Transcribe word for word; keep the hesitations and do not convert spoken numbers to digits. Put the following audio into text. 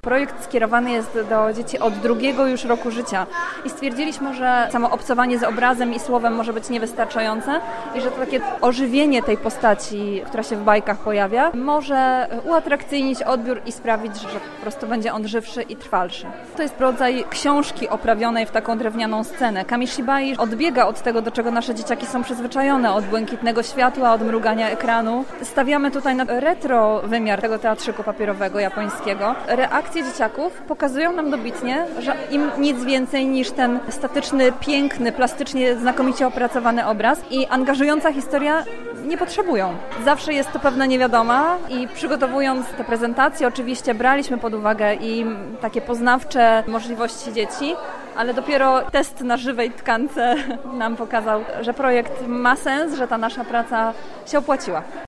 Projekt skierowany jest do dzieci od drugiego już roku życia i stwierdziliśmy, że samo obcowanie z obrazem i słowem może być niewystarczające i że to takie ożywienie tej postaci, która się w bajkach pojawia, może uatrakcyjnić odbiór i sprawić, że po prostu będzie on żywszy i trwalszy. To jest rodzaj książki oprawionej w taką drewnianą scenę. Kamishibai odbiega od tego, do czego nasze dzieciaki są przyzwyczajone, od błękitnego światła, od mrugania ekranu. Stawiamy tutaj na retro wymiar tego teatrzyku papierowego japońskiego. Reakcje dzieciaków pokazują nam dobitnie, że im nic więcej niż ten statyczny, piękny, plastycznie, znakomicie opracowany obraz i angażująca historia nie potrzebują. Zawsze jest to pewna niewiadoma i przygotowując te prezentacje oczywiście braliśmy pod uwagę i takie poznawcze możliwości dzieci, ale dopiero test na żywej tkance nam pokazał, że projekt ma sens, że ta nasza praca się opłaciła.